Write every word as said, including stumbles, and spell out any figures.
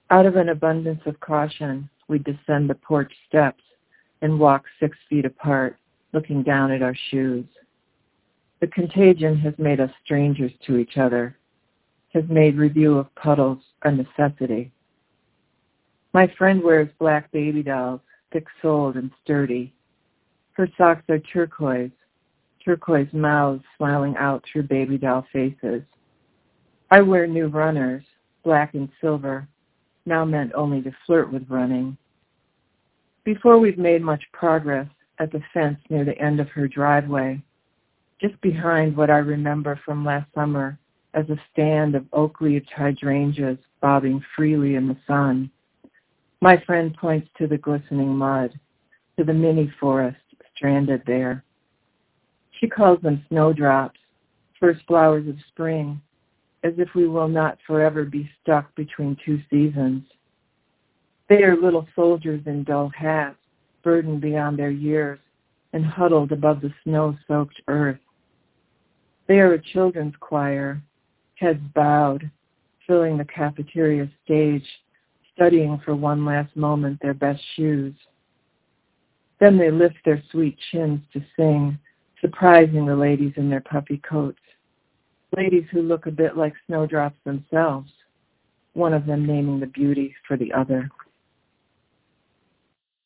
Out of an abundance of caution, we descend the porch steps and walk six feet apart, looking down at our shoes. The contagion has made us strangers to each other, has made review of puddles a necessity. My friend wears black baby dolls, thick-soled and sturdy. Her socks are turquoise, turquoise mouths smiling out through baby doll faces. I wear new runners, black and silver, now meant only to flirt with running. Before we've made much progress, at the fence near the end of her driveway, just behind what I remember from last summer as a stand of oak-leaved hydrangeas bobbing freely in the sun, my friend points to the glistening mud, to the mini forest stranded there. She calls them snowdrops, first flowers of spring, as if we will not forever be stuck between two seasons. They are little soldiers in dull hats, burdened beyond their years and huddled above the snow-soaked earth. They are a children's choir, heads bowed, filling the cafeteria stage, studying for one last moment their best shoes. Then they lift their sweet chins to sing, surprising the ladies in their puffy coats, ladies who look a bit like snowdrops themselves, one of them naming the beauty for the other.